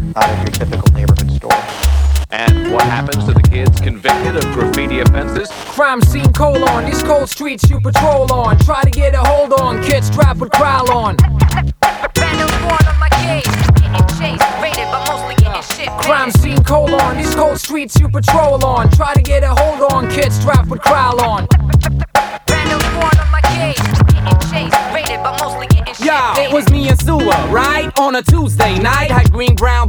out of your typical neighborhood store. And what happens to the kids convicted of graffiti offenses? Crime scene : these cold streets you patrol on. Try to get a hold on, kids strapped with growl on. Random born on my cage, getting chased, raided, but mostly getting shit. Crime scene : these cold streets you patrol on. Try to get a hold on, kids strapped with growl on. Random born on my cage, getting chased, raided, but mostly getting shit. Yo, it was me and Sua, right? On a Tuesday night, had green, brown